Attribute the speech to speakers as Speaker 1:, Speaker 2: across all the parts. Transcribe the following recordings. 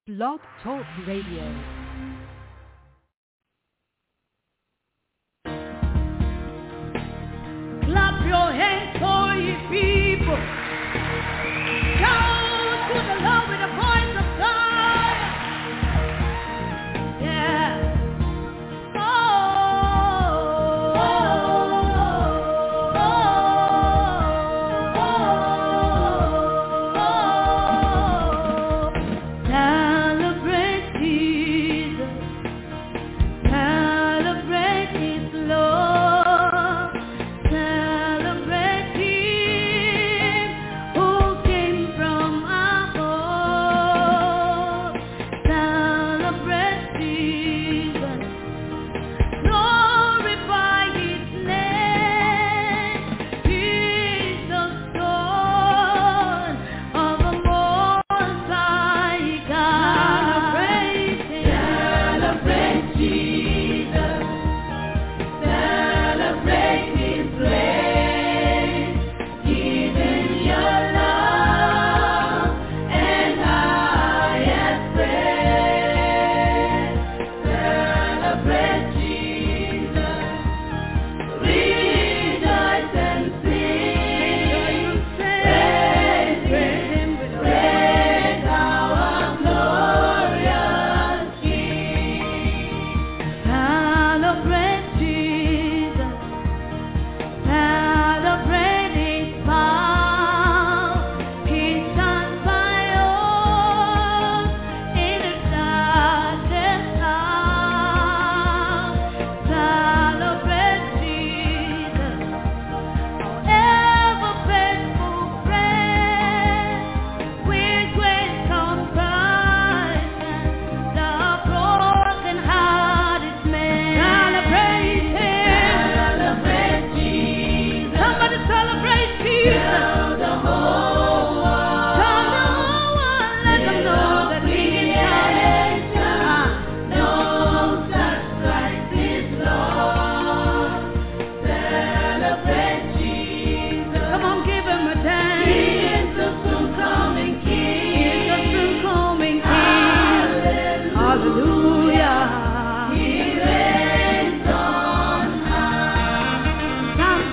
Speaker 1: Blog Talk Radio.
Speaker 2: Clap your hands for ye people. Shout to the Lord with a voice of fire. Yeah. Celebrate Jesus. Celebrate His love. Celebrate Him who came from above. Celebrate Jesus. Glorify His name. He's the Son of the Most High God. Celebrate Jesus. Celebrate His grace. Giving your love and highest praise. Celebrate Jesus. Rejoice and sing. Praise Him, praise our glorious King. Celebrate Jesus. Celebrate His power. He stands by us in the darkest hour. Celebrate Jesus, our ever faithful friend, with great compassion, the broken-hearted man. Celebrate Him. Celebrate Jesus. Somebody celebrate Jesus. Tell the whole world. Tell the whole world. Let them know that He is coming. Knows that Christ is Lord. Celebrate Jesus. Come on, give Him a dance. He is the soon coming King. He is the soon coming King. Hallelujah. He reigns on high. Psalms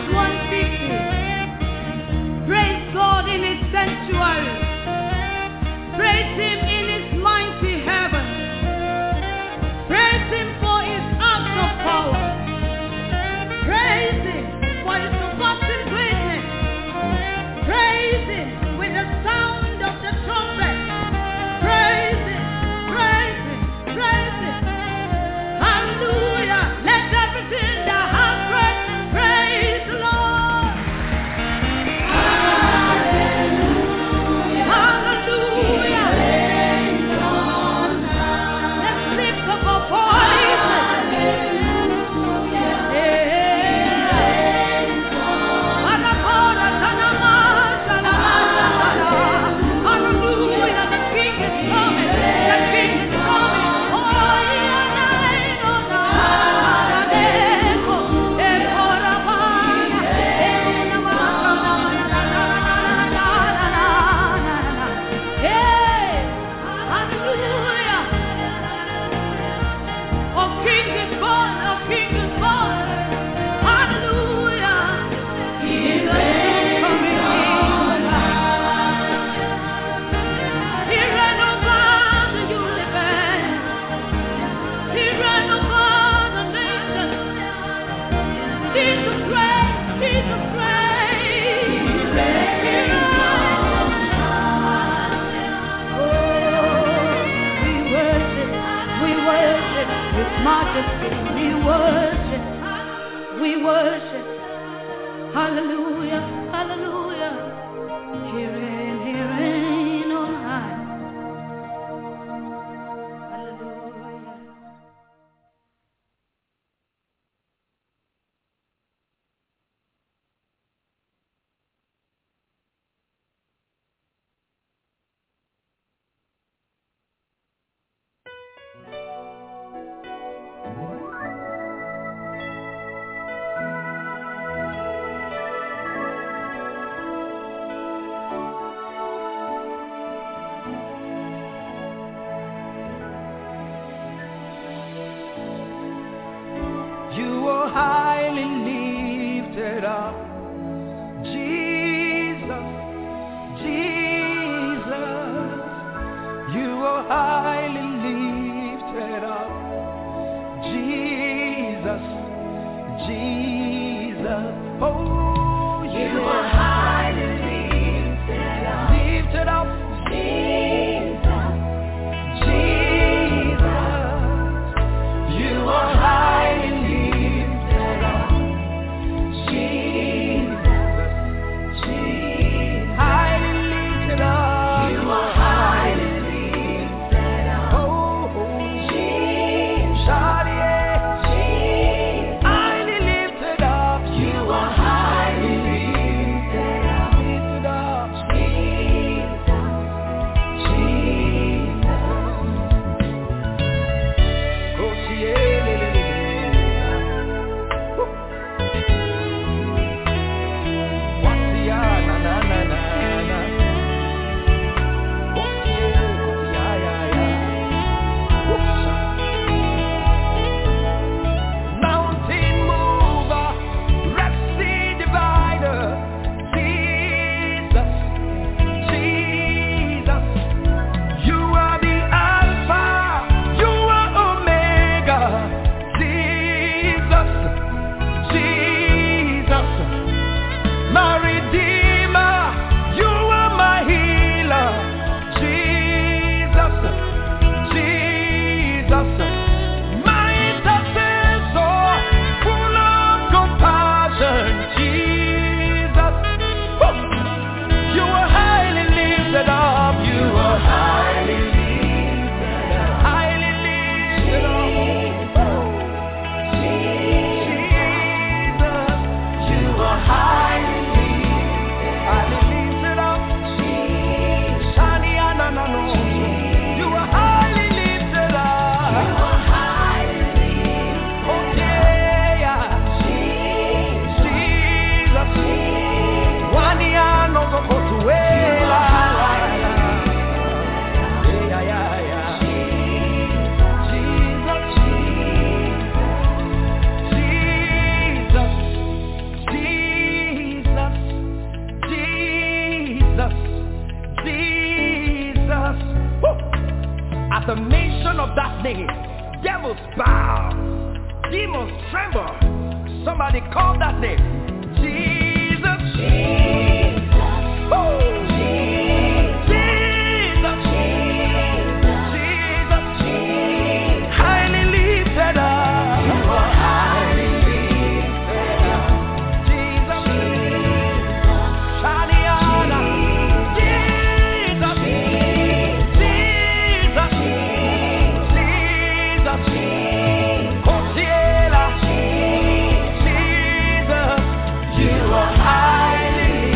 Speaker 2: 150. Praise God in His sanctuary. Praise Him in His mighty heaven. Praise Him for His acts of power. Praise Him for His surpassing greatness. Praise Him with the sound of the trumpet. Praise Him, praise Him, praise Him. Hallelujah. Let everything that has breath praise the Lord. Hallelujah. Hallelujah. Let's lift up our voices. Hallelujah, the King is coming. The King is coming. Oh, hallelujah. Our King is born. Our King is born. Hallelujah. He reigns coming in. He reigns over the universe. He reigns over the nations. Jesus reigns. Jesus reigns. He reigns on high. Oh, we worship His majesty. We worship. Hallelujah, hallelujah. He reign on high. Hallelujah.
Speaker 3: are highly lifted up. Jesus, Jesus, oh, you are highly lifted up. Lifted up, Jesus, Jesus, you are highly lifted up. Jesus, Jesus, highly lifted up. You are highly lifted up. Oh, Jesus, highly lifted up. You are highly lifted up. Lifted up. Jesus, Jesus. Oh, what's the na na na na na. Mountain mover, Red Sea divider, Jesus, Jesus, you are the Alpha, you are Omega, Jesus, Jesus, my Redeemer, you are my healer, Jesus, Jesus, my intercessor, full of compassion, Jesus. Woo! You are highly lifted up. You are highly lifted up. Highly lifted up. Jesus, you are highly lifted up. Shani ananano. You are highly lifted up. Oh yeah, Jesus. Wani anozo kotuela. Yeah. Jesus, Jesus, Jesus. Woo! At the mention of that name, devils bow, demons tremble. Somebody call that name. Jesus. Oh. Jesus. Highly lifted up. You are highly lifted up. Jesus. Shaniana. Jesus. Jesus. Hosiela. Jesus. You are highly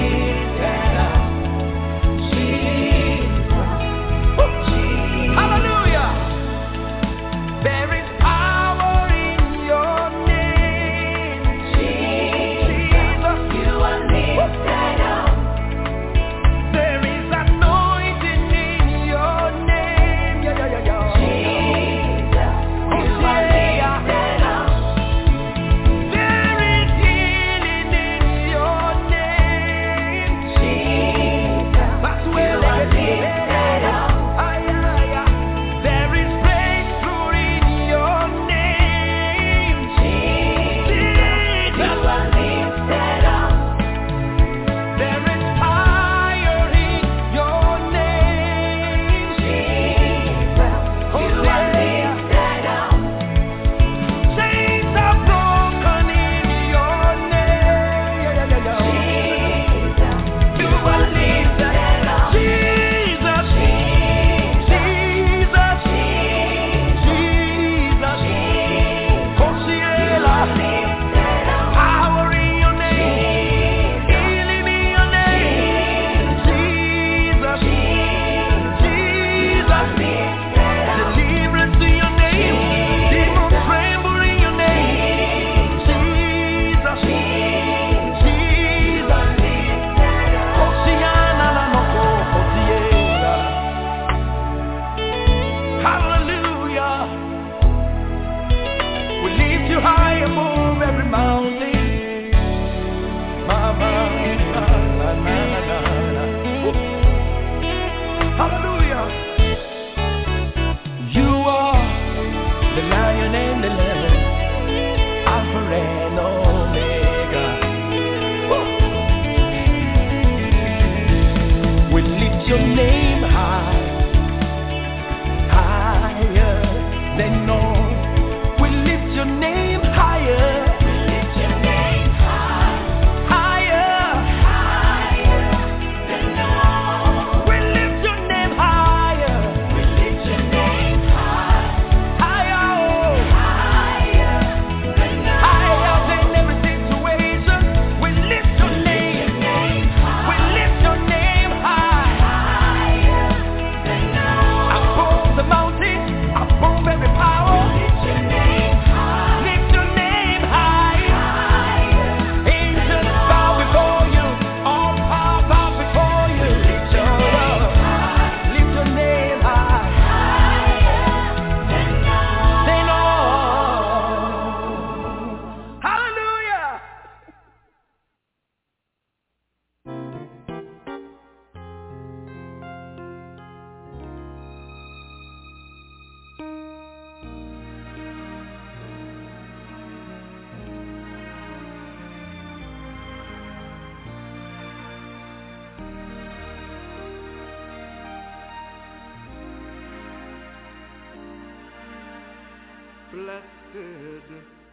Speaker 4: blessed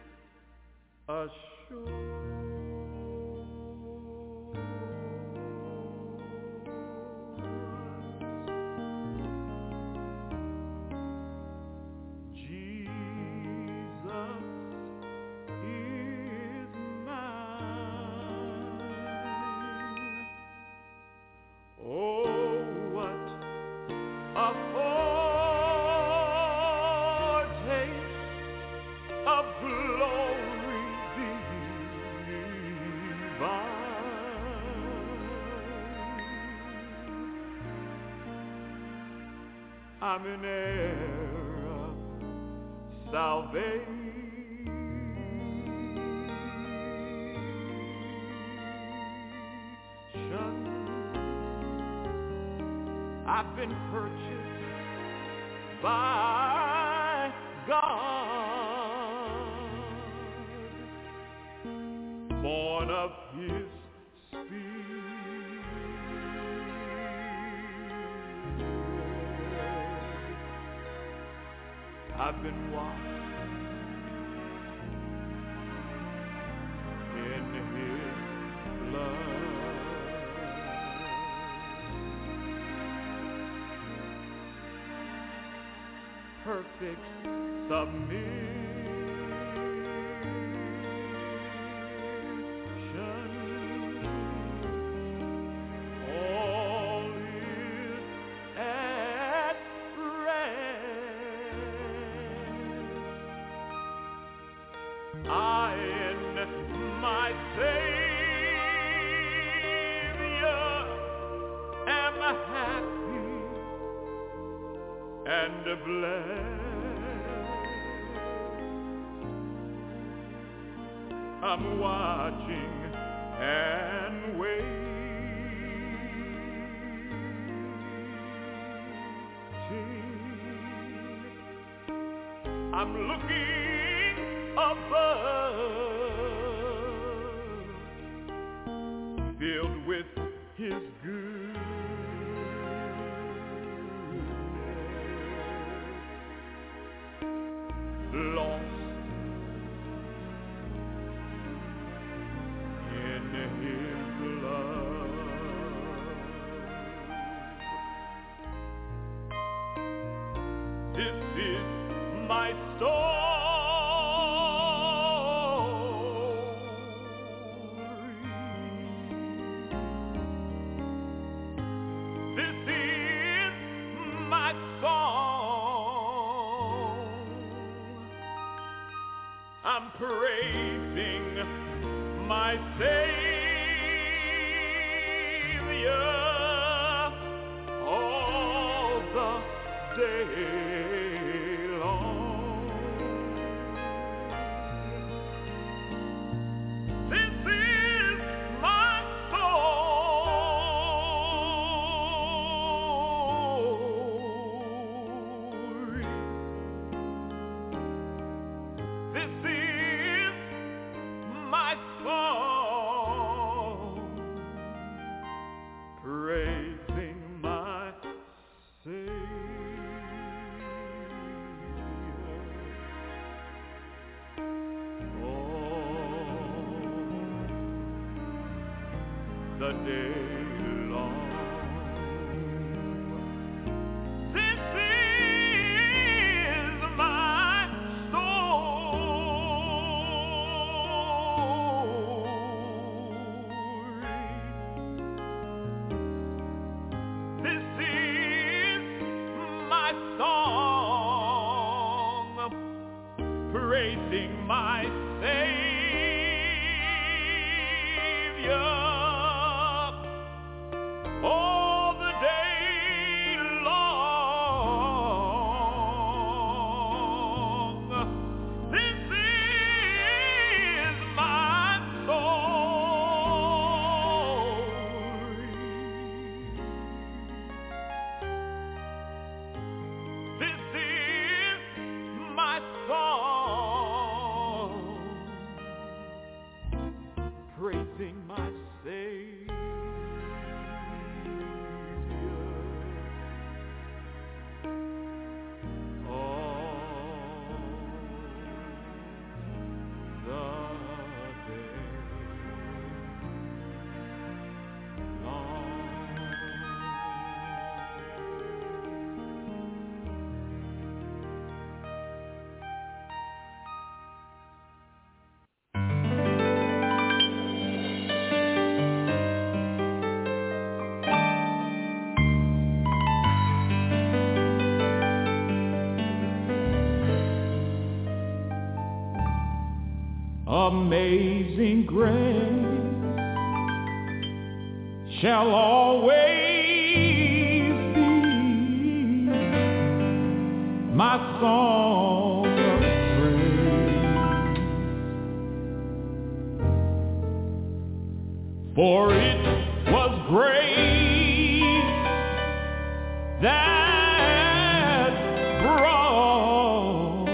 Speaker 4: assurance. I'm in heir of salvation. I've been purchased by God, born of His I've been washed in His blood. Perfect submission. All is at rest. I in my Savior am happy and blessed. I'm watching and waiting. I'm looking above, filled with His goodness, lost in His love. This is my story. I'm praising my Savior all the day long. This is my story. This is my song, praising my Savior all the day long. This is my song, praising my Savior all the day long. This is my story. This is my song,
Speaker 5: Amazing grace shall always be my song of praise. For it was grace that brought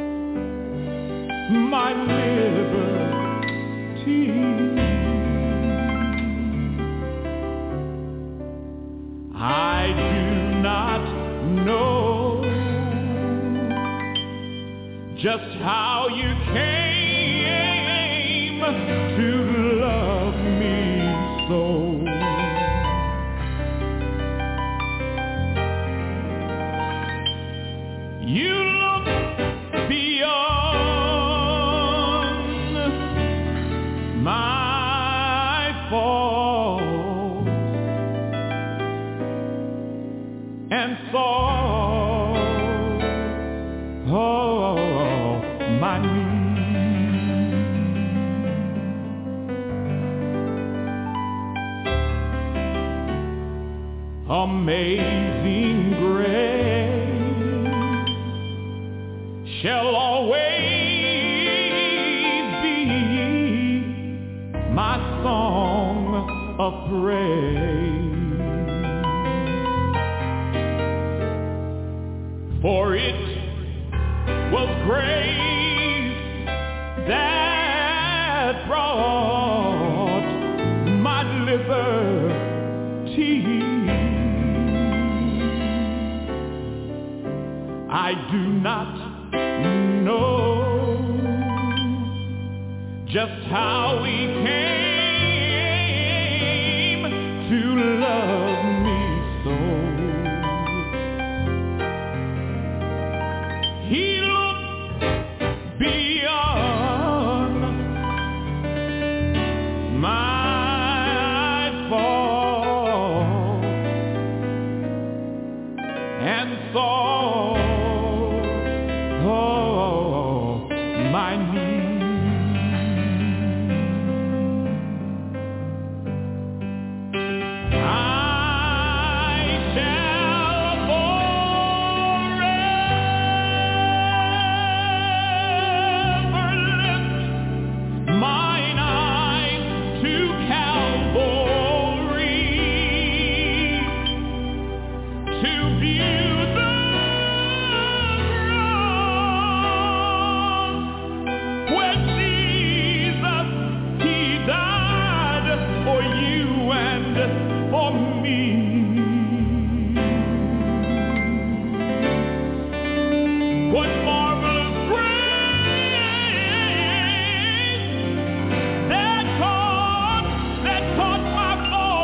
Speaker 5: my liberty. I do not know just how you came to love me so. You look beyond my faults and saw my need. Amazing grace shall always be my song of praise. For it was grace that brought my liberty. I do not know just how he came to love me so. He looked beyond my fault and saw my need. I shall forever lift mine eyes to Calvary to view the where Jesus, he died for you and for me. What marvelous grace that taught my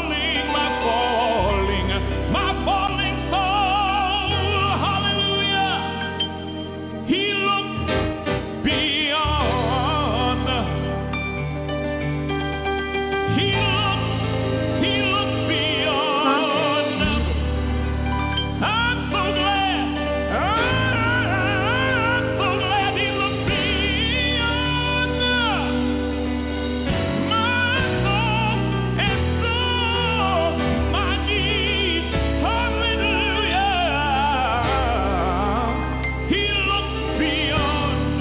Speaker 5: falling soul. Hallelujah. He looked beyond. He looked beyond. I'm so glad he looked beyond my soul and saw my need. Hallelujah. He looked beyond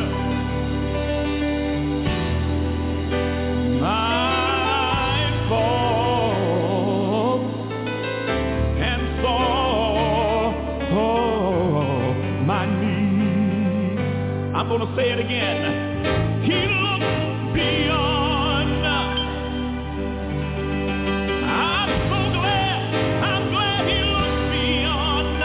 Speaker 5: my faults and saw my need. I'm going to say it again. He looked beyond. I'm so glad he looked beyond.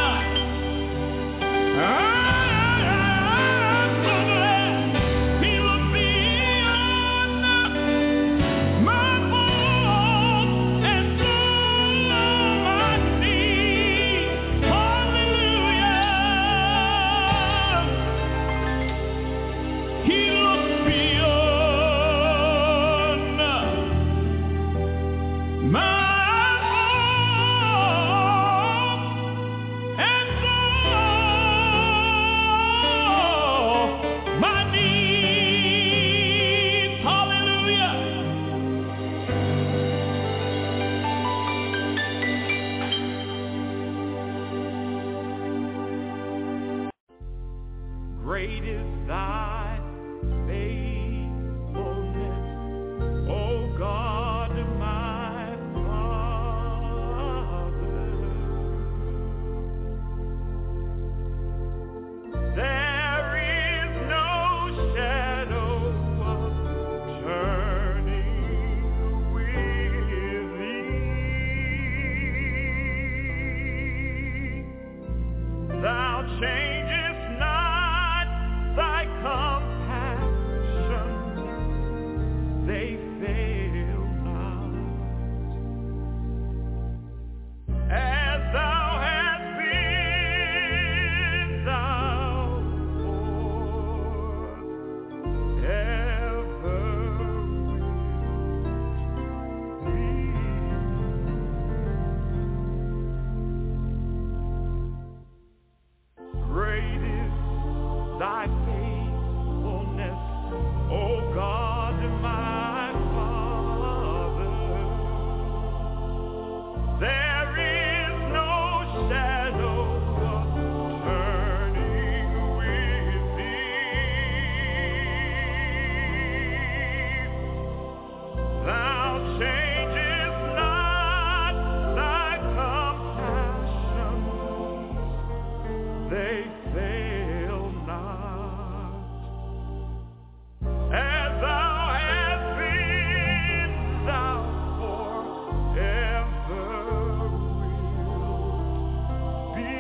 Speaker 5: I'm so glad he looked beyond my faults and saw my need. Hallelujah. He looked beyond. Great is thy faithfulness, O God, my Father. There is no shadow of turning with thee. Thou changest not thy compassion, they fail not. As thou hast been, thou forever wilt be. Great is thy faithfulness, O God, my Father. There is no shadow of turning with thee. Thou changest not thy compassions, they fail not. As thou hast been, thou forever wilt be.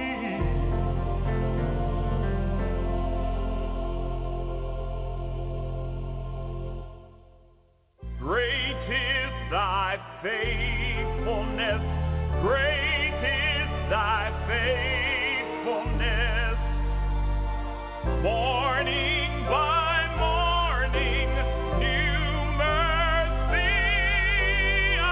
Speaker 5: Great is thy faithfulness, great is thy faithfulness. Morning by morning, new mercy I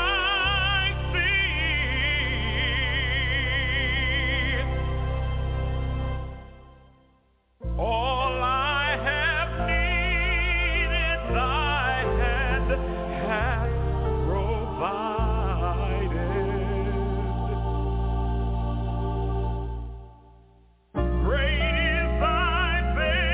Speaker 5: see. All I have needed, thy hand hath provided. Great is thy faithfulness.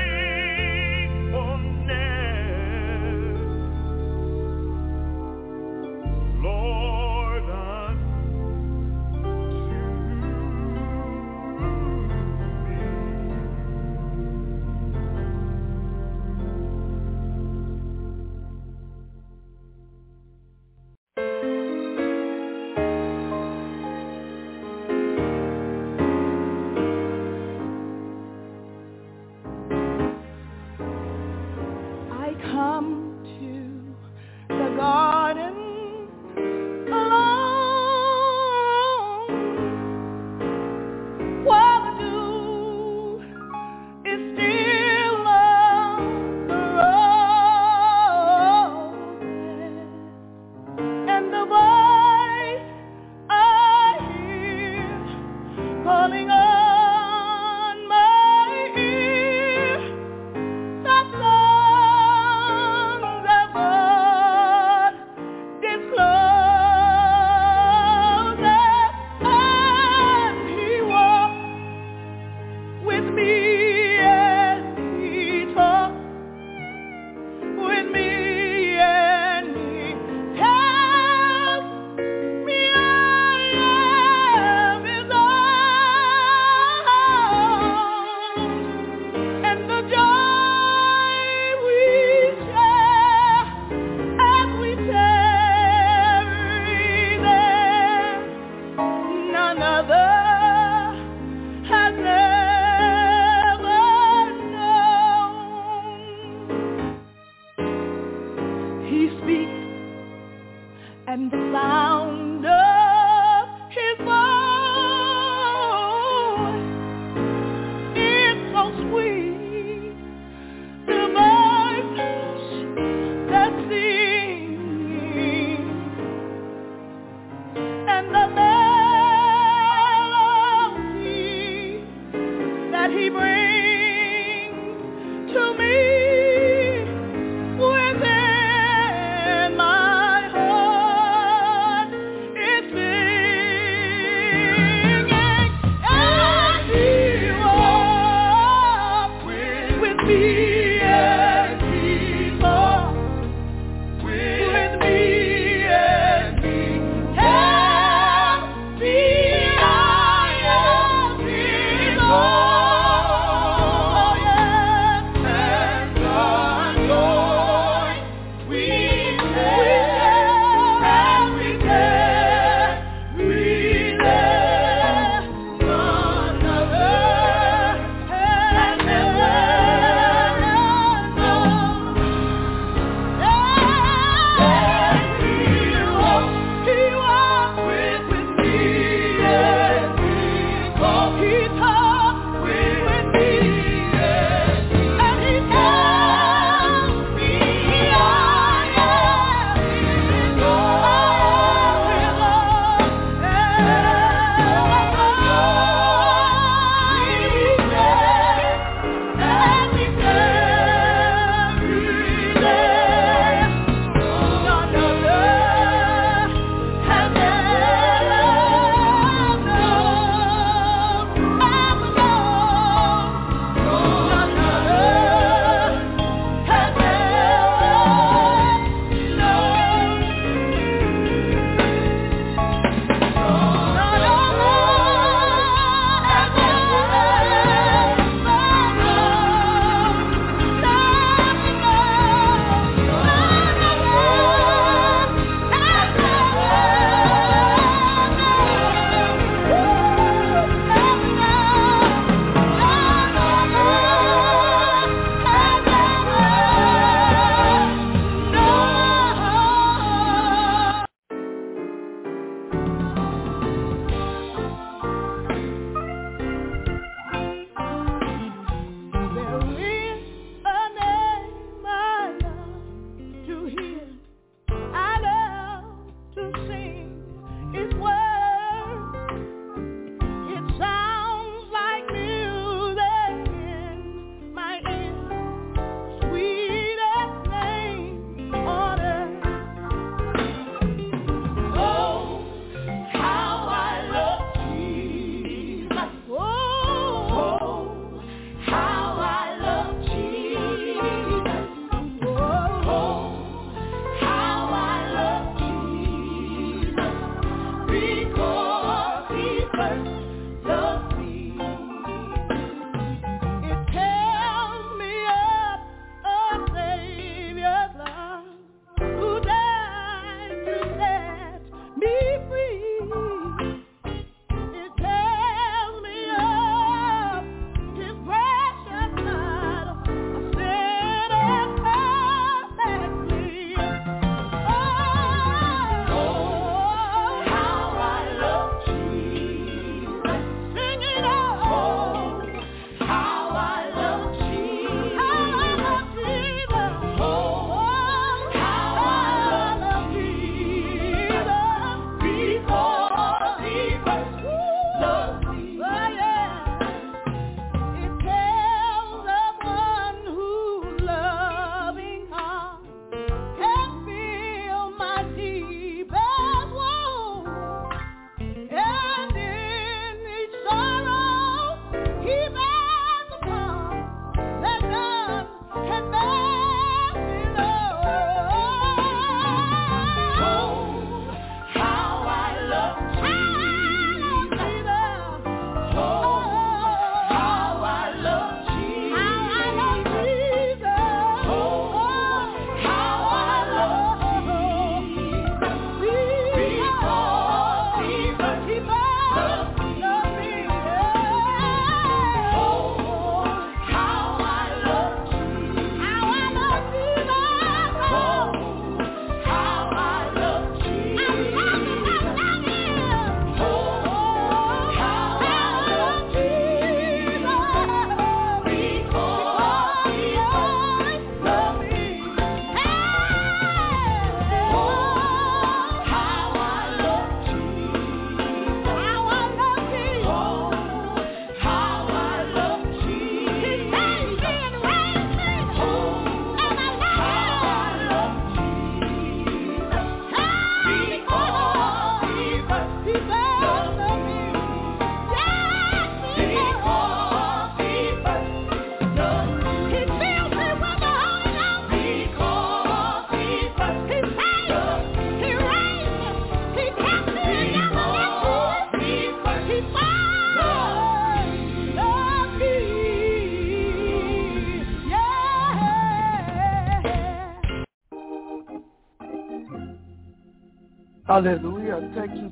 Speaker 6: Hallelujah. Thank you.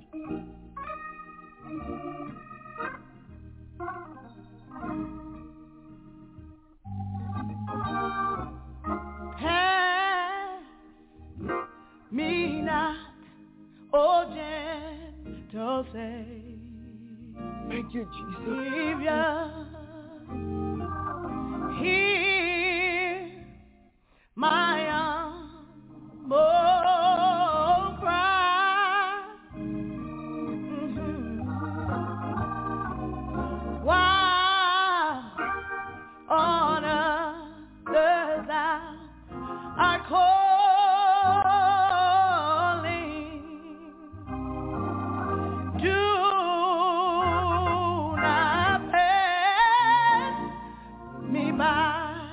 Speaker 2: Pass me not, O gentle
Speaker 6: Thank you, Jesus.
Speaker 2: Savior. Hear my humble cry. While on others thou art calling, do not pass me by.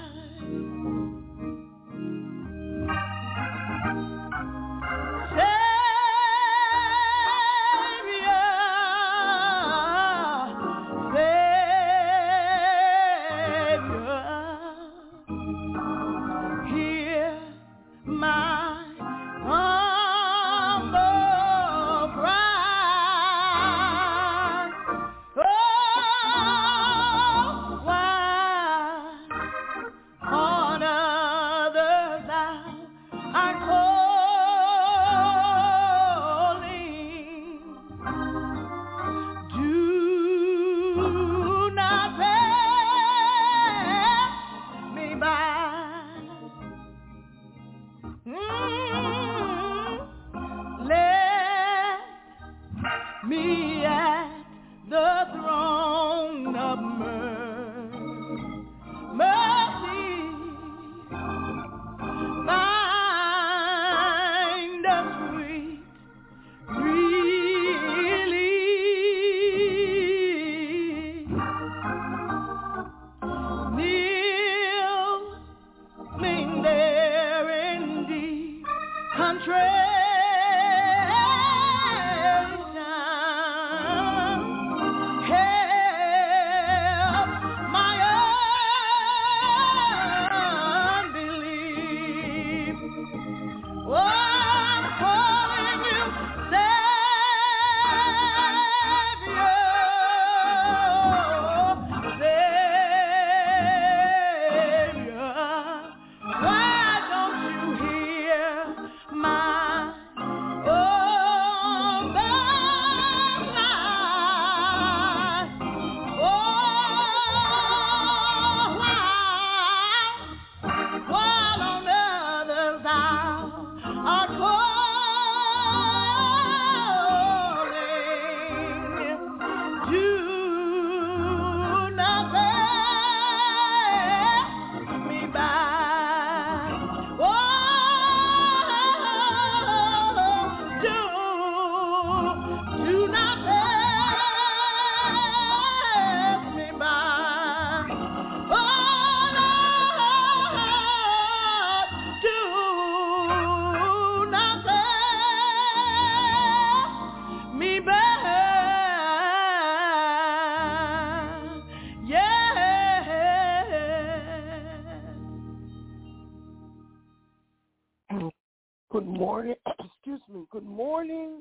Speaker 6: Good morning. Excuse me. Good morning,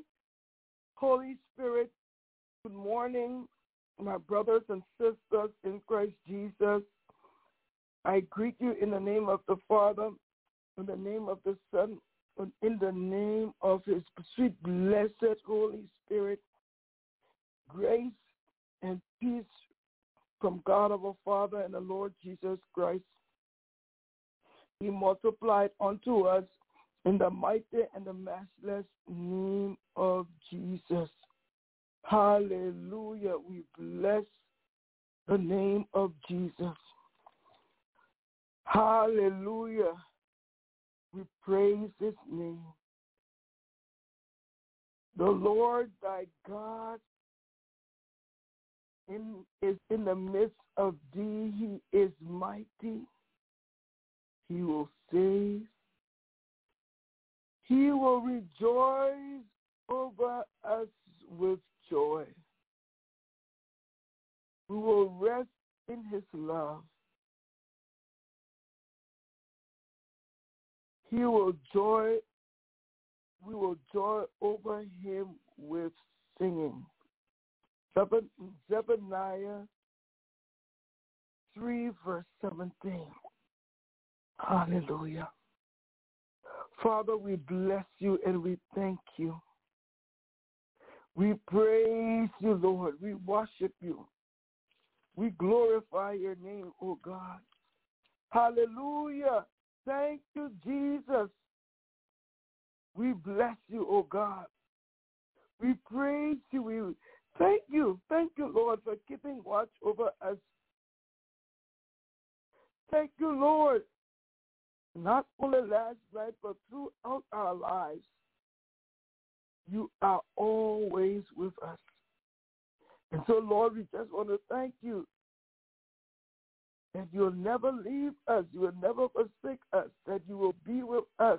Speaker 6: Holy Spirit. Good morning, my brothers and sisters in Christ Jesus. I greet you in the name of the Father, in the name of the Son, and in the name of his sweet, blessed Holy Spirit. Grace and peace from God our Father and the Lord Jesus Christ be multiplied unto us in the mighty and the matchless name of Jesus. Hallelujah. We bless the name of Jesus. Hallelujah. We praise his name. The Lord thy God is in the midst of thee. He is mighty. He will save. He will rejoice over us with joy. We will rest in his love. He will joy we will joy over him with singing. Zephaniah 3, verse 17. Hallelujah. Father, we bless you and we thank you. We praise you, Lord. We worship you. We glorify your name, oh God. Hallelujah. Thank you, Jesus. We bless you, oh God. We praise you. We thank you. Thank you, Lord, for keeping watch over us. Thank you, Lord, not only last night, but throughout our lives. You are always with us. And so, Lord, we just want to thank you that you'll never leave us, you will never forsake us, that you will be with us.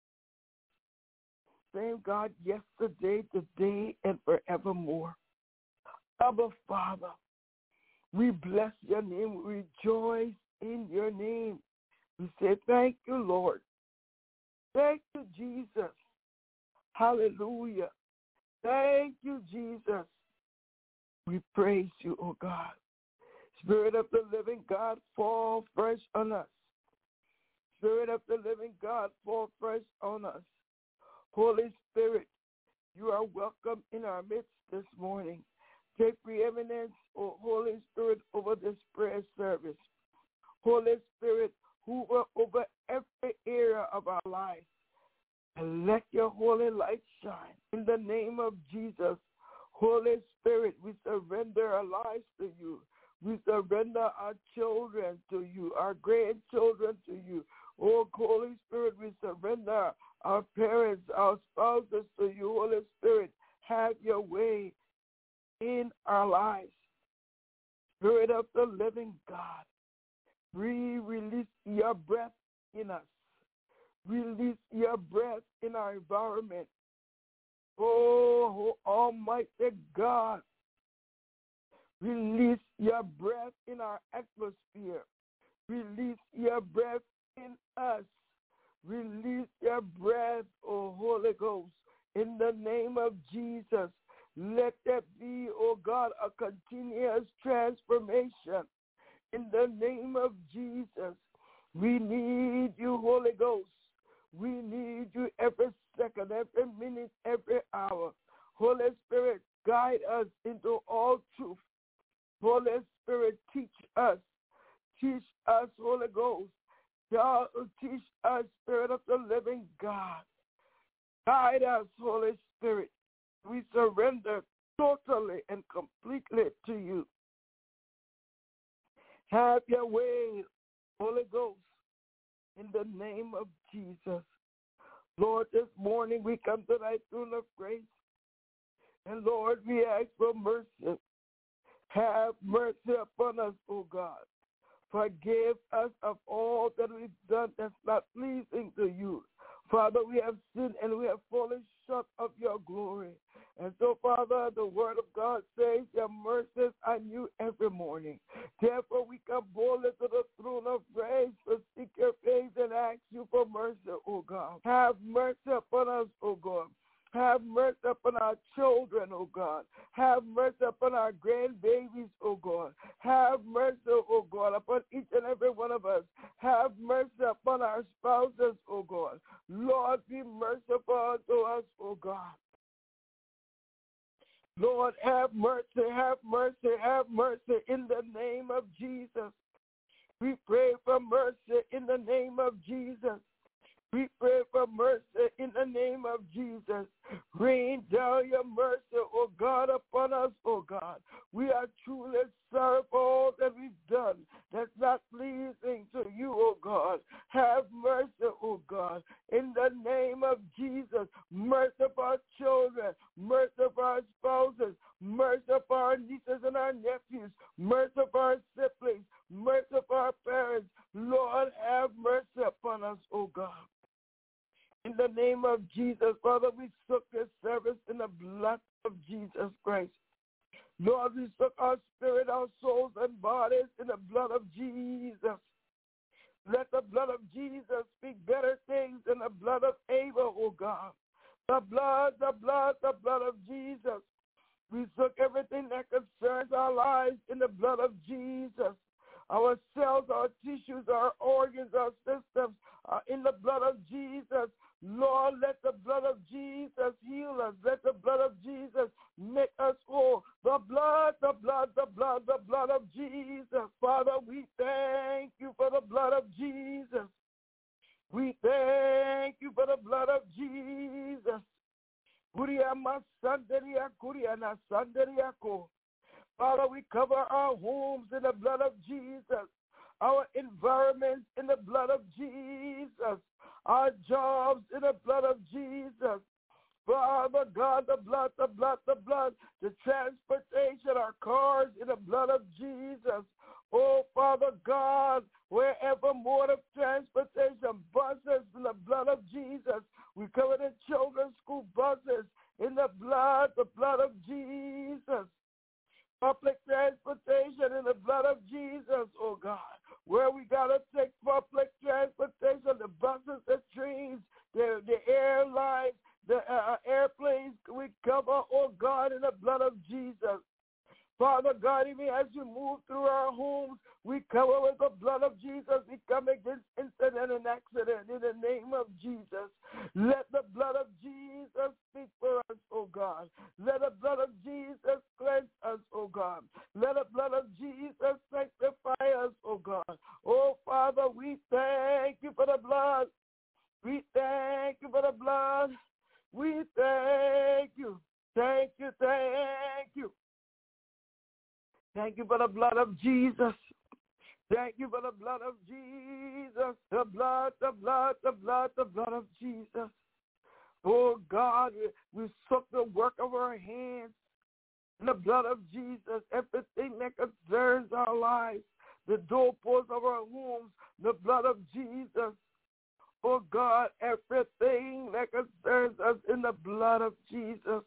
Speaker 6: Same God yesterday, today, and forevermore. Abba, Father, we bless your name. We rejoice in your name. We say thank you, Lord. Thank you, Jesus. Hallelujah. Thank you, Jesus. We praise you, oh God. Spirit of the living God, fall fresh on us. Spirit of the living God, fall fresh on us. Holy Spirit, you are welcome in our midst this morning. Take preeminence, oh Holy Spirit, over this prayer service. Holy Spirit, hover over every area of our life. And let your holy light shine. In the name of Jesus, Holy Spirit, we surrender our lives to you. We surrender our children to you, our grandchildren to you. Oh, Holy Spirit, we surrender our parents, our spouses to you. Holy Spirit, have your way in our lives. Spirit of the living God, release your breath in us. Release your breath in our environment. Oh, Almighty God, release your breath in our atmosphere. Release your breath in us. Release your breath, oh Holy Ghost, in the name of Jesus. Let there be, oh God, a continuous transformation. In the name of Jesus, we need you, Holy Ghost. We need you every second, every minute, every hour. Holy Spirit, guide us into all truth. Holy Spirit, teach us. Teach us, Holy Ghost. Teach us, Spirit of the living God. Guide us, Holy Spirit. We surrender totally and completely to you. Have your way, Holy Ghost, in the name of Jesus. Lord, this morning we come to thy throne of grace. And Lord, we ask for mercy. Have mercy upon us, O God. Forgive us of all that we've done that's not pleasing to you. Father, we have sinned and we have fallen short of your glory. And so, Father, the word of God says your mercies are new every morning. Therefore, we come boldly to the throne of grace to seek your face and ask you for mercy, O God. Have mercy upon us, O God. Have mercy upon our children, O God. Have mercy upon our grandbabies, O God. Have mercy, O God, upon each and every one of us. Have mercy upon our spouses, O God. Lord, be merciful to us, O God. Lord, have mercy, have mercy, have mercy in the name of Jesus. We pray for mercy in the name of Jesus. We pray for mercy in the name of Jesus. Rain down your mercy, O God, upon us, O God. We are truly sorry for all that we've done that's not pleasing to you, O God. Have mercy, O God, in the name of Jesus. Mercy for our children, mercy for our spouses, mercy for our nieces and our nephews, mercy for our siblings, mercy for our parents. Lord, have mercy upon us, O God. In the name of Jesus, Father, we soak this service in the blood of Jesus Christ. Lord, we soak our spirit, our souls, and bodies in the blood of Jesus. Let the blood of Jesus speak better things than the blood of Abel, O God. The blood of Jesus. We soak everything that concerns our lives in the blood of Jesus. Our cells, our tissues, our organs, our systems are in the blood of Jesus. Lord, let the blood of Jesus heal us. Let the blood of Jesus make us whole. The blood of Jesus. Father, we thank you for the blood of Jesus. We thank you for the blood of Jesus. Father, we cover our homes in the blood of Jesus, our environments in the blood of Jesus, our jobs in the blood of Jesus. Father God, the blood, the transportation, our cars in the blood of Jesus. Oh, Father God, wherever mode of transportation, buses in the blood of Jesus. We cover the children's school buses in the blood of Jesus. Public transportation in the blood of Jesus, oh God. Where we got to take public transportation, the buses, the trains, the airlines, the airplanes, we cover, oh God, in the blood of Jesus. Father God, even as you move through our homes, we cover with the blood of Jesus. We come against incident and accident in the name of Jesus. Let the blood of Jesus speak for us, oh God. Let the blood of Jesus cleanse us, oh God. Let the blood of Jesus sanctify us, oh God. Oh Father, we thank you for the blood. We thank you for the blood. We thank you. Thank you, thank you. Thank you for the blood of Jesus. Thank you for the blood of Jesus. The blood of Jesus. Oh God, we soak the work of our hands in the blood of Jesus. Everything that concerns our lives, the doorposts of our homes, the blood of Jesus. Oh God, everything that concerns us in the blood of Jesus.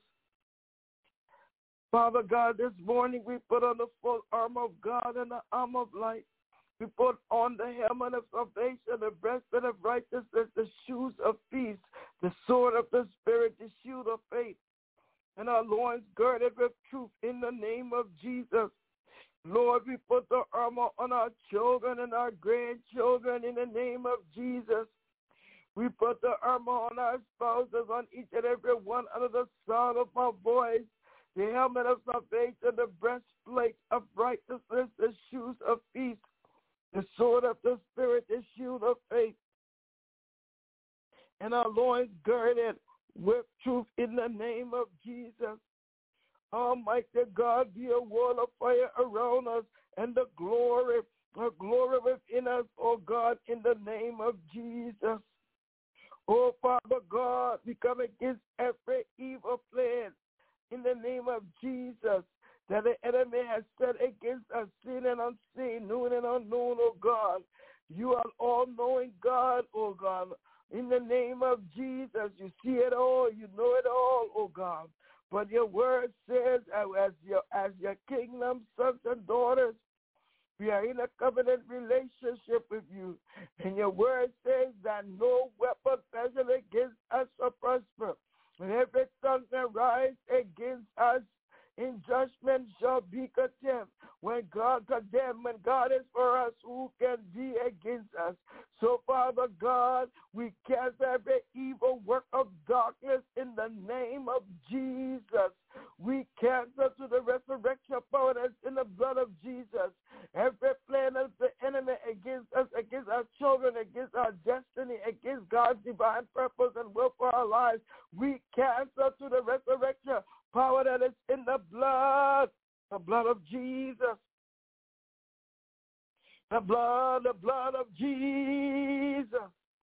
Speaker 6: Father God, this morning we put on the full armor of God and the armor of light. We put on the helmet of salvation, the breastplate of righteousness, the shoes of peace, the sword of the Spirit, the shield of faith, and our loins girded with truth in the name of Jesus. Lord, we put the armor on our children and our grandchildren in the name of Jesus. We put the armor on our spouses, on each and every one under the sound of my voice. The helmet of salvation, the breastplate of righteousness, the shoes of peace, the sword of the Spirit, the shield of faith, and our loins girded with truth in the name of Jesus. Almighty God, be a wall of fire around us and the glory within us, oh God, in the name of Jesus. Oh Father God, we come against every evil plan in the name of Jesus, that the enemy has set against us, seen and unseen, known and unknown, oh God. You are all-knowing God, oh God. In the name of Jesus, you see it all, you know it all, oh God. But your word says, as your kingdom sons and daughters, we are in a covenant relationship with you. And your word says that no weapon fashioned against us shall prosper. And every tongue that rises against us in judgment shall be condemned. When God is for us, who can be against us? So, Father God, we cast every evil work of darkness in the name of Jesus. We cancel to the resurrection power that's in the blood of Jesus. Every plan of the enemy against us, against our children, against our destiny, against God's divine purpose and will for our lives, we cancel to the resurrection power that is in the blood of Jesus. The blood of Jesus.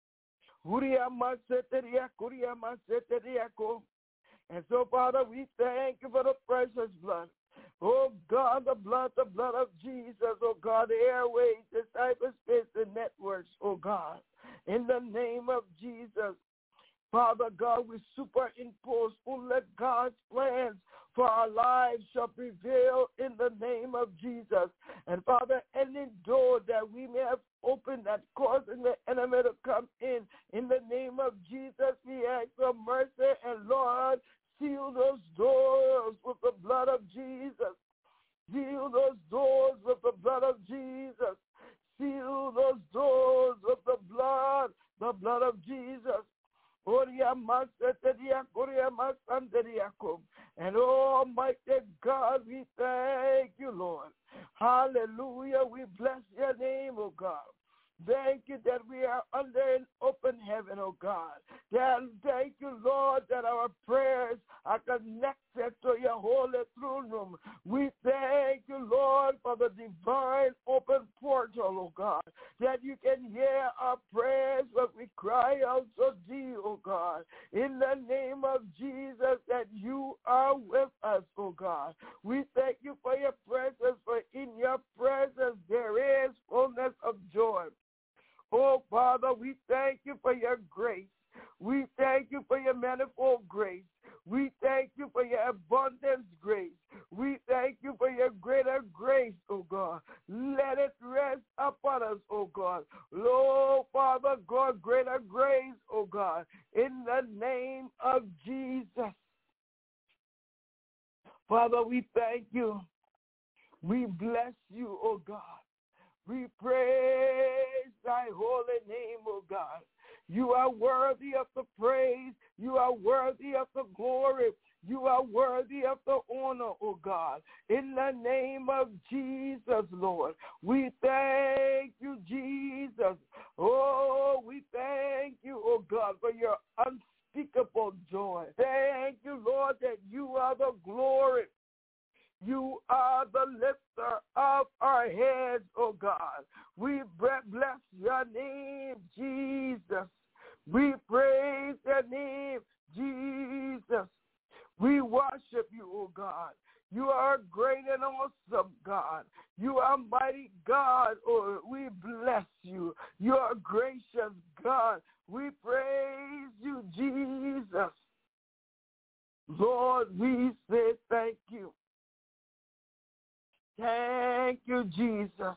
Speaker 6: And so, Father, we thank you for the precious blood. Oh, God, the blood of Jesus. Oh, God, the airways, the cyberspace, the networks, oh, God. In the name of Jesus. Father God, we superimpose, let God's plans for our lives shall prevail in the name of Jesus. And Father, any door that we may have opened that causing the enemy to come in the name of Jesus, we ask for mercy and And Almighty God, we thank you, Lord. Hallelujah. We bless your name, oh God. Thank you that we are under an open heaven, oh God. Thank you, Lord, that our prayers are connected to your holy throne room. We thank you, Lord, for the divine open portal, oh God, that you can hear our prayers when we cry out to thee, oh God. In the name of Jesus, that you are with us, oh God. We thank you for your presence, for in your presence there is fullness of joy. Oh, Father, we thank you for your grace. We thank you for your manifold grace. We thank you for your abundance grace. We thank you for your greater grace, oh God. Let it rest upon us, oh God. Lord, Father God, greater grace, oh God, in the name of Jesus. Father, we thank you. We bless you, oh God. We praise thy holy name, O God. You are worthy of the praise. You are worthy of the glory. You are worthy of the honor, O God. In the name of Jesus, Lord, we thank you, Jesus. Oh, we thank you, O God, for your unspeakable joy. Thank you, Lord, that you are the glory. You are the lifter of our heads, oh God. We bless your name, Jesus. We praise your name, Jesus. We worship you, oh God. You are great and awesome, God. You are mighty God. Oh, we bless you. You are gracious, God. We praise you, Jesus. Lord, we say thank you. Thank you, Jesus.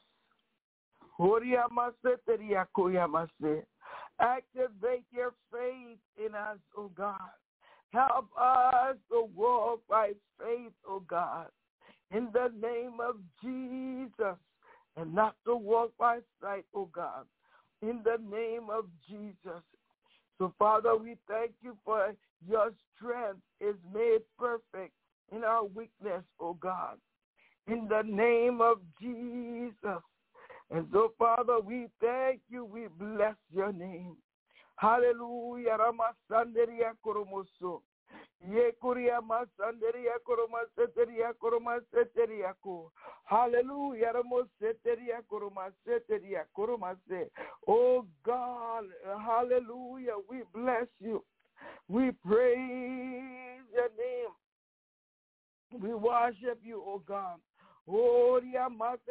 Speaker 6: Activate your faith in us, oh God. Help us to walk by faith, oh God, in the name of Jesus, and not to walk by sight, oh God, in the name of Jesus. So, Father, we thank you for your strength is made perfect in our weakness, oh God. In the name of Jesus. And so, Father, we thank you. We bless your name. Hallelujah. Ramasanderia koromoso. Ye kuria masanderia koromaseteria koromaseteriako. Hallelujah. Ramoseteria koromaseteria koromase. Oh God, hallelujah. We bless you. We praise your name. We worship you, oh God. Hallelujah.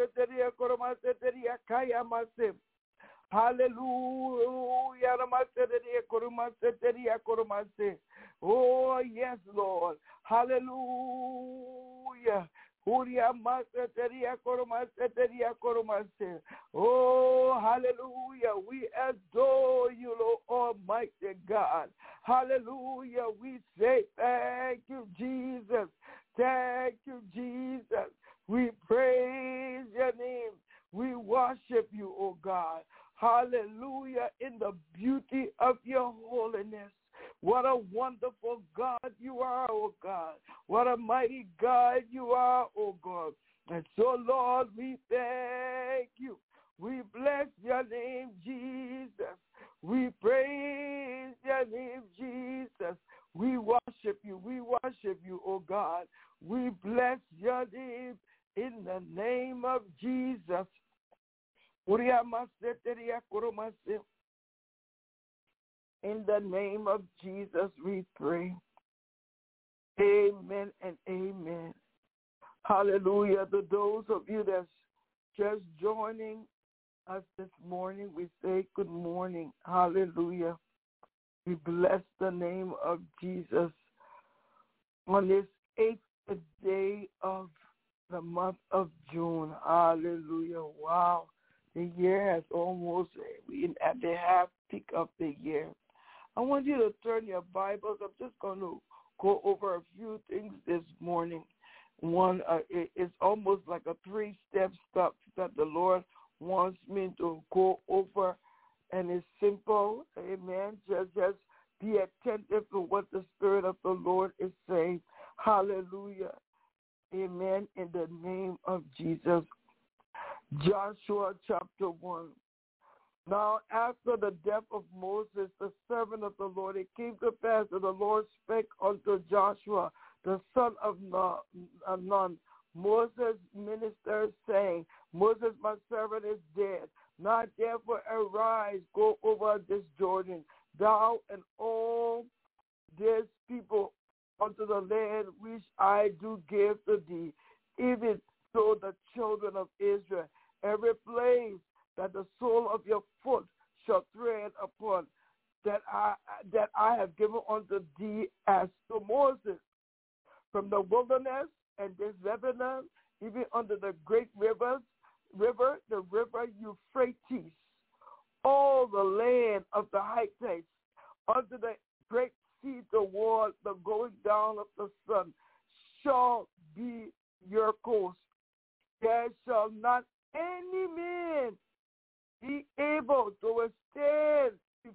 Speaker 6: Oh, yes, Lord. Hallelujah. Oh, hallelujah. We adore you, Lord Almighty God. Hallelujah. We say thank you, Jesus. Thank you, Jesus. We praise your name. We worship you, oh God. Hallelujah. In the beauty of your holiness. What a wonderful God you are, oh God. What a mighty God you are, oh God. And so, Lord, we thank you. We bless your name, Jesus. We praise your name, Jesus. We worship you. We worship you, oh God. We bless your name in the name of Jesus. In the name of Jesus, we pray. Amen and amen. Hallelujah. To those of you that's just joining us this morning, we say good morning. Hallelujah. We bless the name of Jesus on this 8th day of the month of June. Hallelujah. Wow. The year has almost, we're at the half peak of the year. I want you to turn your Bibles. I'm just going to go over a few things this morning. One, it's almost like a 3-step step that the Lord wants me to go over, and it's simple. Amen. Just be attentive to what the Spirit of the Lord is saying. Hallelujah. Amen. In the name of Jesus. Joshua chapter 1. Now after the death of Moses, the servant of the Lord, it came to pass that the Lord spake unto Joshua, the son of Nun, Moses' minister, saying, Moses, my servant, is dead. Now therefore arise, go over this Jordan, thou and all this people, unto the land which I do give to thee, even so the children of Israel, every place that the sole of your foot shall tread upon, that I have given unto thee as to Moses, from the wilderness and this Lebanon, even under the great river, the river Euphrates, all the land of the Hittites, under the great sea toward the going down of the sun, shall be your coast. There shall not any man be able to stand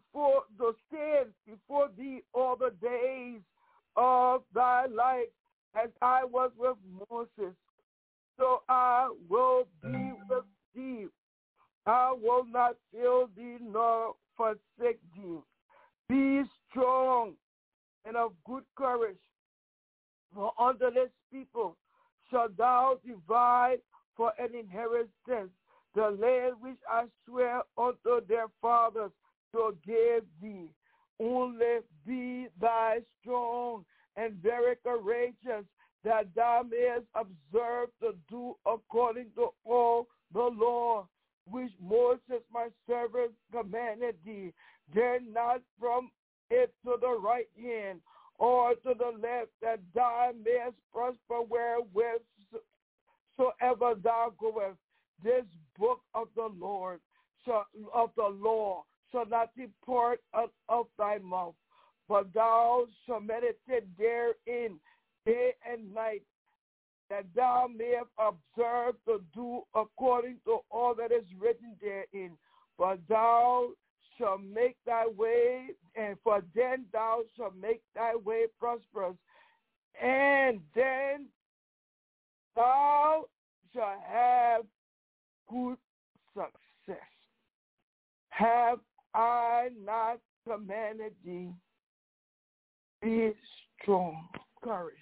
Speaker 6: before thee all the days of thy life, as I was with Moses. So I will be with thee. I will not fail thee nor forsake thee. Be strong and of good courage, for unto this people shalt thou divide for an inheritance the land which I swear unto their fathers to give thee. Only be thy strong and very courageous, that thou mayest observe to do according to all the law which Moses my servant commanded thee. Turn not from it to the right hand or to the left, that thou mayest prosper wherewith soever thou goest. This book of the Lord of the law shall not depart out of thy mouth, but thou shalt meditate therein day and night, that thou mayest observe to do according to all that is written therein. For thou shalt make thy way, and for then thou shalt make thy way prosperous, and then thou shalt have good success. Have I not commanded thee? Be strong, courage.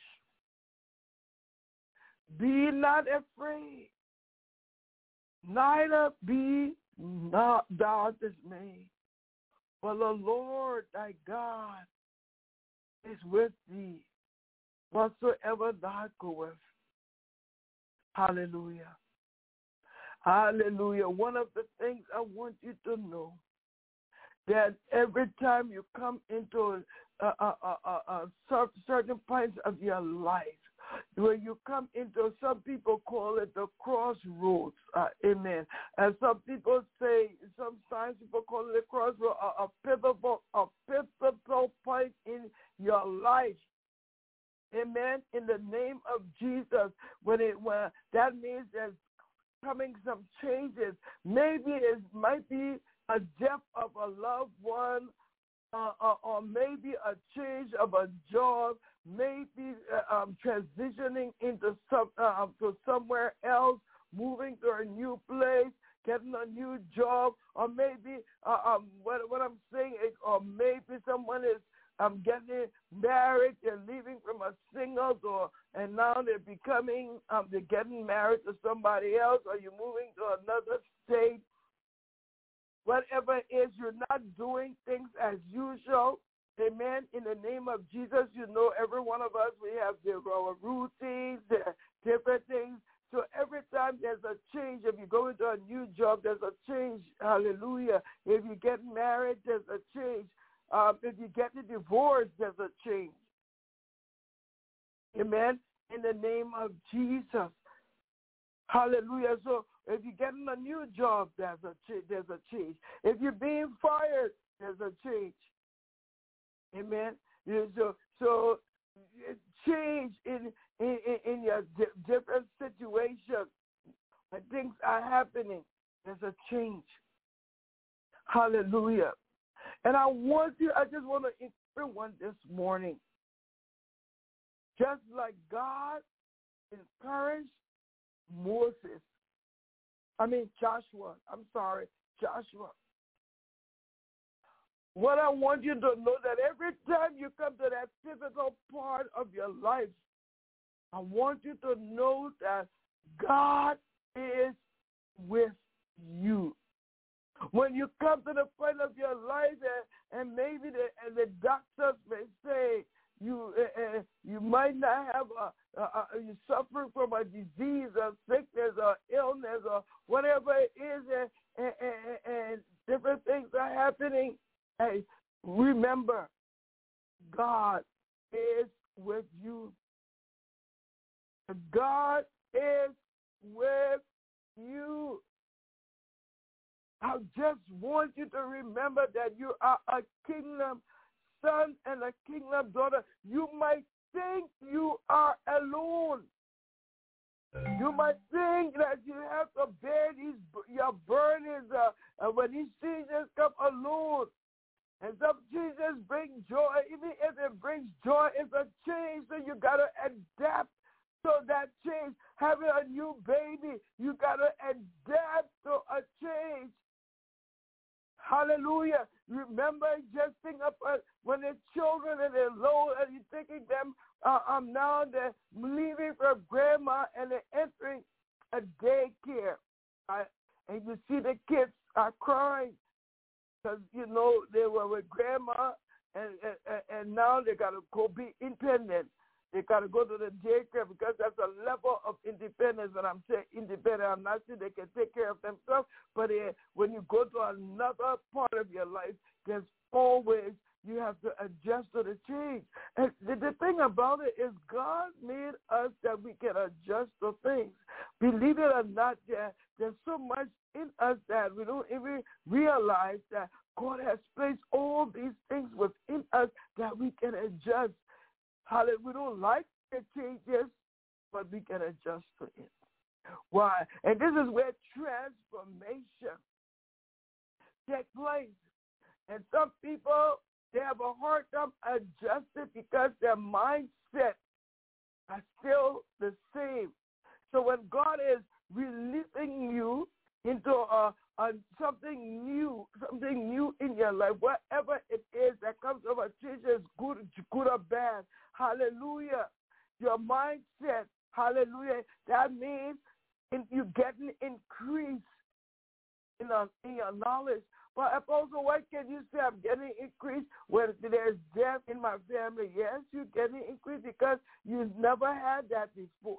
Speaker 6: Be not afraid, neither be not thou dismayed. For the Lord thy God is with thee, whatsoever thou goest. Hallelujah. Hallelujah. One of the things I want you to know, that every time you come into certain points of your life, where you come into, some people call it the crossroads, amen. And some people say, sometimes people call it a crossroads, a pivotal point in your life. Amen. In the name of Jesus, when that means there's coming some changes. Maybe it might be a death of a loved one, or maybe a change of a job, maybe transitioning into to somewhere else, moving to a new place, getting a new job, or maybe what I'm saying is, or maybe someone is getting married and leaving from a single, and now they're getting married to somebody else, or you're moving to another state. Whatever it is, you're not doing things as usual. Amen. In the name of Jesus, you know, every one of us, we have our routines, different things. So every time there's a change, if you go into a new job, there's a change. Hallelujah. If you get married, there's a change. If you get a divorce, there's a change. Amen. In the name of Jesus. Hallelujah. So if you're getting a new job, there's a change. If you're being fired, there's a change. Amen. So change in your different situations. When things are happening, there's a change. Hallelujah. And I just want to everyone this morning. Just like God encouraged Joshua. What I want you to know that every time you come to that pivotal part of your life, I want you to know that God is with you. When you come to the point of your life and maybe the doctors may say you might not have you suffering from a disease or sickness or illness or whatever it is, and different things are happening. Hey, remember, God is with you. God is with you. I just want you to remember that you are a kingdom son and a kingdom daughter. You might think you are alone. You might think that you have to bear your burdens when these seasons come alone. And some seasons bring joy. Even if it brings joy, it's a change, so you got to adapt to that change. Having a new baby, you got to adapt to a change. Hallelujah. Remember, just think of when they're children and they're low and you're thinking them, now they're leaving from grandma and they're entering a daycare. And you see the kids are crying because, they were with grandma and now they got to go be independent. They got to go to the daycare because that's a level of independence. When I'm saying independent, I'm not saying they can take care of themselves, but when you go to another part of your life, there's always, you have to adjust to the change. And the thing about it is God made us that we can adjust to things. Believe it or not, there's so much in us that we don't even realize that God has placed all these things within us that we can adjust. Hallelujah. We don't like the changes, but we can adjust to it. Why? And this is where transformation takes place. And some people, they have a hard time adjusting because their mindset are still the same. So when God is releasing you into something new in your life, whatever it is that comes over changes, good or bad, hallelujah, your mindset, hallelujah, that means you getting increase in your knowledge. But Apostle, what can you say? I'm getting increase when there's death in my family. Yes, you're getting increase because you never had that before.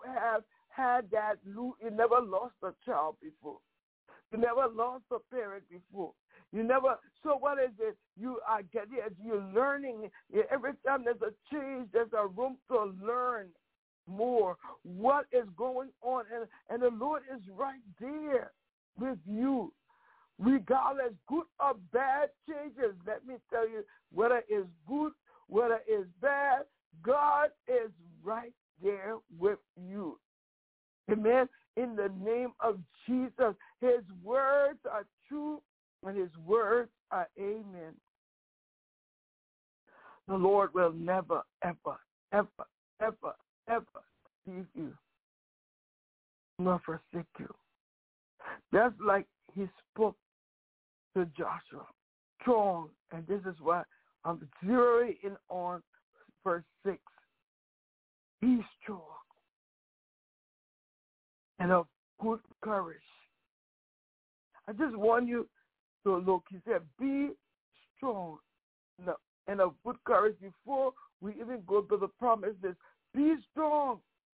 Speaker 6: You never lost a child before. You never lost a parent before. So what is it? You are getting, you're learning. Every time there's a change, there's a room to learn more. What is going on? And the Lord is right there with you. Regardless, good or bad changes, let me tell you, whether it's good, whether it's bad, God is right there with you. Amen. In the name of Jesus, his words are true and his words are amen. The Lord will never, ever, ever, ever, ever leave you nor forsake you. Just like he spoke to Joshua, strong, and this is why I'm zeroing in on verse 6. Be strong and of good courage. I just want you to look. He said, be strong and of good courage. Before we even go to the promises, be strong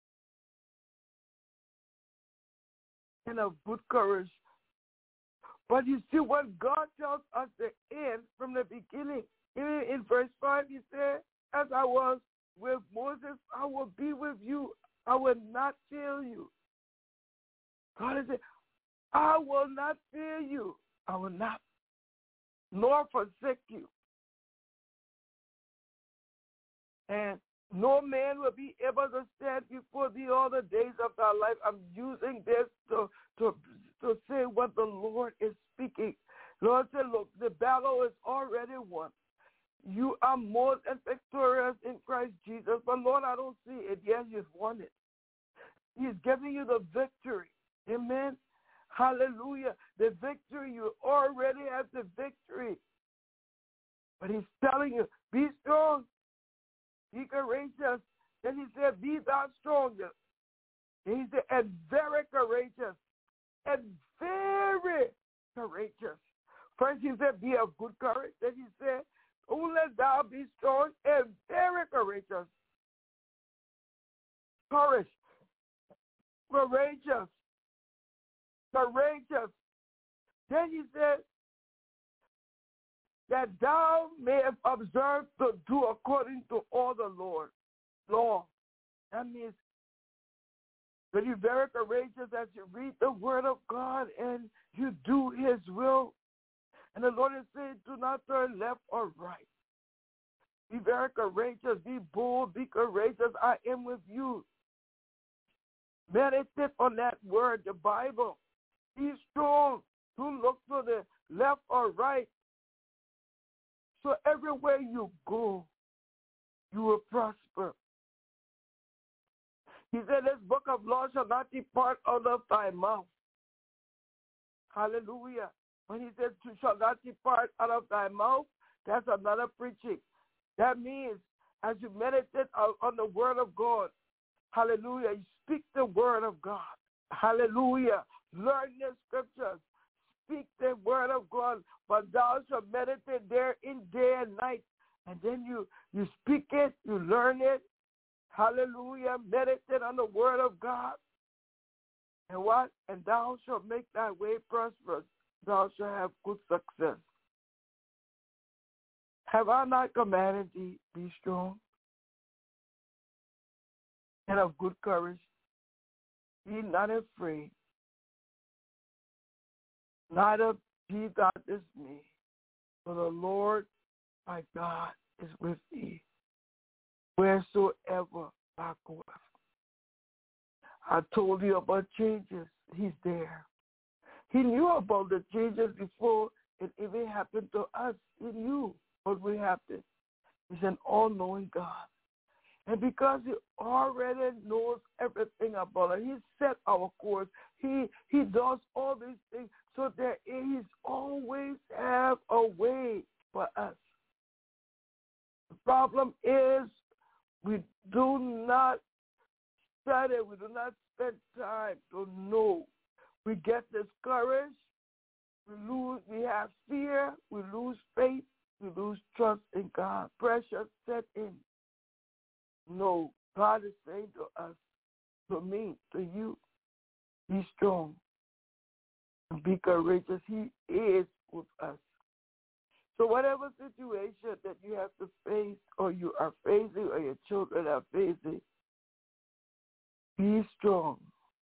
Speaker 6: and of good courage. But you see what God tells us to end from the beginning. Even in verse 5, he said, as I was with Moses, I will be with you. I will not fail you. God said, I will not fail you. I will not, nor forsake you. And no man will be able to stand before thee all the days of thy life. I'm using this to say what the Lord is speaking. Lord said, look, the battle is already won. You are more than victorious in Christ Jesus. But Lord, I don't see it. Yes, you've won it. He's giving you the victory. Amen. Hallelujah. The victory, you already have the victory. But he's telling you, be strong, be courageous. Then he said, be thou stronger. And he said, and very courageous. And very courageous. First he said, be of good courage. Then he said, only thou be strong and very courageous. Courage. Courageous. Courageous. Then he said, that thou mayest observe to do according to all the Lord's law. That means that you're very courageous as you read the word of God and you do his will. And the Lord is saying, do not turn left or right. Be very courageous. Be bold. Be courageous. I am with you. Meditate on that word, the Bible. Be strong. Don't look to the left or right. So everywhere you go, you will prosper. He said, this book of law shall not depart out of thy mouth. Hallelujah. When he says, you shall not depart out of thy mouth, that's another preaching. That means as you meditate on the word of God, hallelujah, you speak the word of God. Hallelujah. Learn the scriptures. Speak the word of God, but thou shalt meditate therein day and night. And then you speak it, you learn it. Hallelujah. Meditate on the word of God. And what? And thou shalt make thy way prosperous. Thou shalt have good success. Have I not commanded thee, be strong and of good courage? Be not afraid, neither be thou dismayed, for the Lord thy God is with thee, wheresoever thou goest. I told you about changes. He's there. He knew about the changes before it even happened to us. He knew what would happen. He's an all-knowing God. And because he already knows everything about it, he set our course. He does all these things so that he's always have a way for us. The problem is we do not study, we do not spend time to know. We get discouraged, we have fear, we lose faith, we lose trust in God. Pressure set in. No, God is saying to us, to me, to you, be strong and be courageous. He is with us. So whatever situation that you have to face or you are facing or your children are facing, be strong.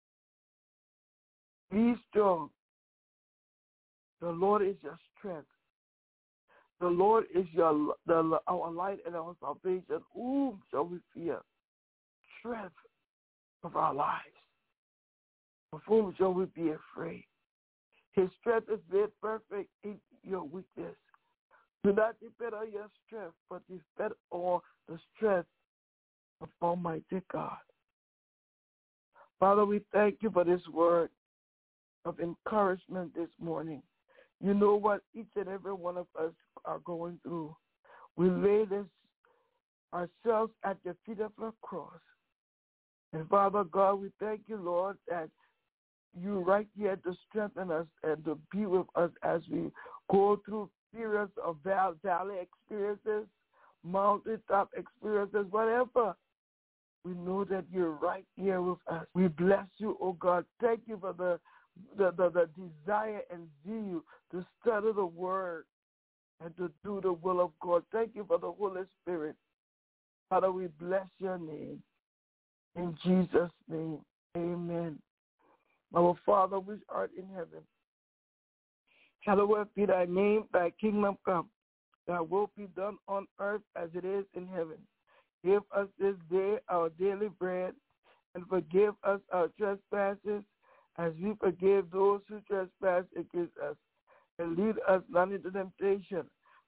Speaker 6: Be strong. The Lord is your strength. The Lord is our light and our salvation. Whom shall we fear? Strength of our lives. Of whom shall we be afraid? His strength is made perfect in your weakness. Do not depend on your strength, but depend on the strength of Almighty God. Father, we thank you for this word of encouragement this morning. You know what each and every one of us are going through. We lay this ourselves at the feet of the cross. And Father God, we thank you, Lord, that you right here to strengthen us and to be with us as we go through periods of valley experiences, mountaintop experiences, whatever. We know that you're right here with us. We bless you, oh God. Thank you for the desire and zeal to study the word and to do the will of God. Thank you for the Holy Spirit. Father, we bless your name. In Jesus' name, amen. Our Father, which art in heaven, hallowed be thy name, thy kingdom come. Thy will be done on earth as it is in heaven. Give us this day our daily bread, and forgive us our trespasses, as we forgive those who trespass against us. And lead us not into temptation,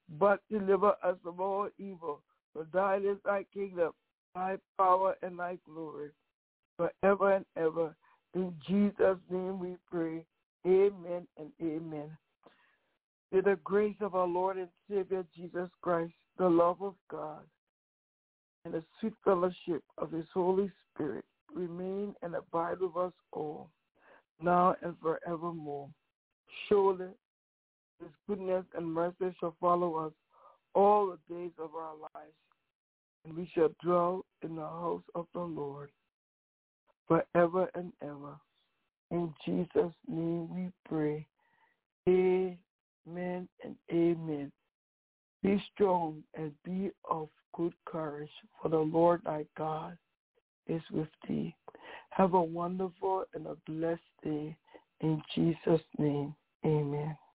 Speaker 6: but deliver us from all evil. For thine is thy kingdom, thy power, and thy glory, forever and ever. In Jesus' name we pray. Amen and amen. May the grace of our Lord and Savior Jesus Christ, the love of God, and the sweet fellowship of his Holy Spirit remain and abide with us all, now and forevermore. Surely his goodness and mercy shall follow us all the days of our lives, and we shall dwell in the house of the Lord forever and ever. In Jesus' name we pray. Amen and amen. Be strong and be of good courage, for the Lord thy God is with thee. Have a wonderful and a blessed day. In Jesus' name, amen.